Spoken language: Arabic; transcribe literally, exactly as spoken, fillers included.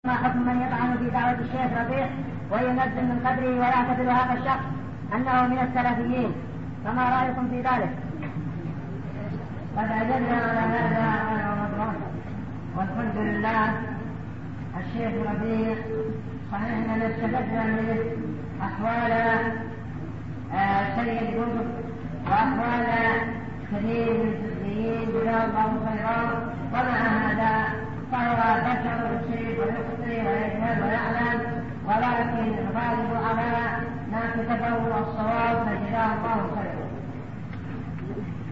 ما حكم من يطعن في دعوة الشيخ ربيع وينزل من قدره ويعتبر هذا الشخص أنه من السلفيين، فما رأيكم في ذلك؟ قد أجبنا على هذا والحمد لله. الشيخ ربيع صحيح أننا استفدنا منه أحوال سيد قطب وأحوال كثير من السلفيين جزاه الله خيرا، ومع هذا فهو بشر يصيب ويخطئ ويجهل ويعلم، ولكن الغالب على ما كتبه الصواب فجزاه الله خيرا.